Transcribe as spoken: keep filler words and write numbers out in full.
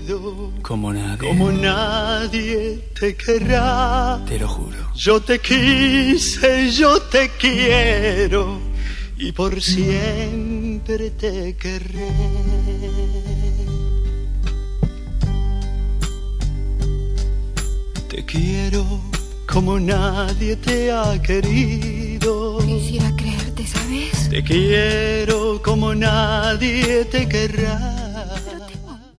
querido, como nadie, como nadie te querrá. te lo juro. Yo te quise, yo te quiero y por siempre te querré. Te quiero como nadie te ha querido. Quisiera creerte, ¿sabes? Te quiero como nadie te querrá.